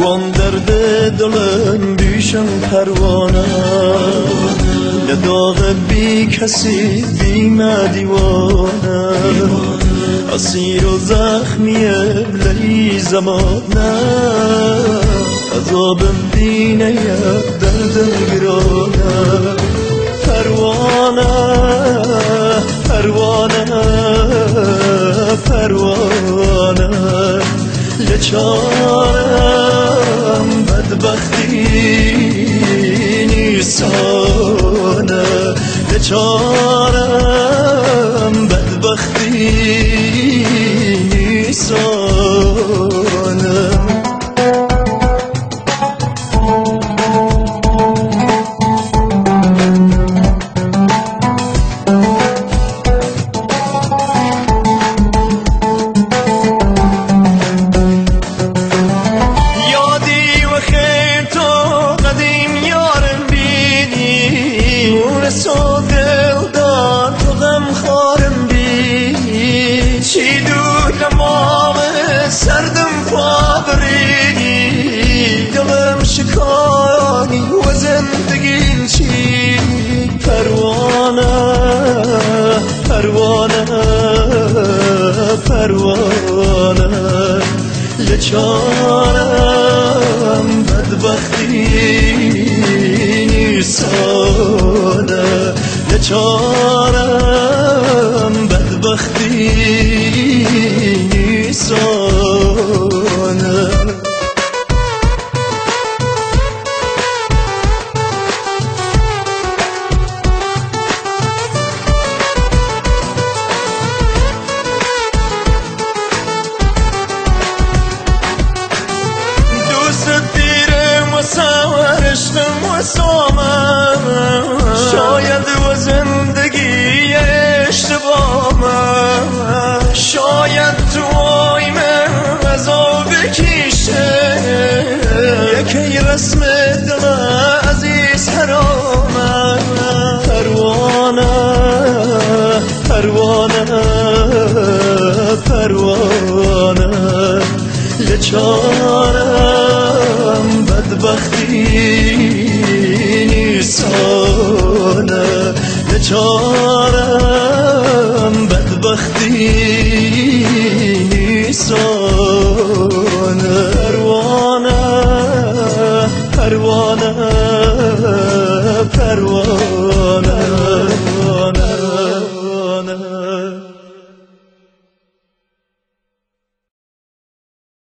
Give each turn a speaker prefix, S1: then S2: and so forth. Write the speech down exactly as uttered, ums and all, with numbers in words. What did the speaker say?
S1: وان درد دلم بیشم پروانه لداغ بی کسی بیم دیوانه اسیر و زخمیه لی زمانه عذابم دینه دردم گرانه پروانه پروانه پروانه لچارم بدبختی نیسانه لچارم بدبختی نیسانه سو دل دار تو غم خارم بی چی دو لمام سردم فابری دلم شکانی و زندگیم چی پروانه پروانه پروانه لچارم بدبختی نیسانه لچارم بدبختی نیسانه دوست دیرم و سوار عشقم و سامم شاید و زندگی اشتباهم شاید تو آی من عذاب بکشه یکی رسم دل عزیز حرامم پروانه پروانه پروانه لچارم بدبختی نیسانه لچارم بدبختی نیسانه پروانه پروانه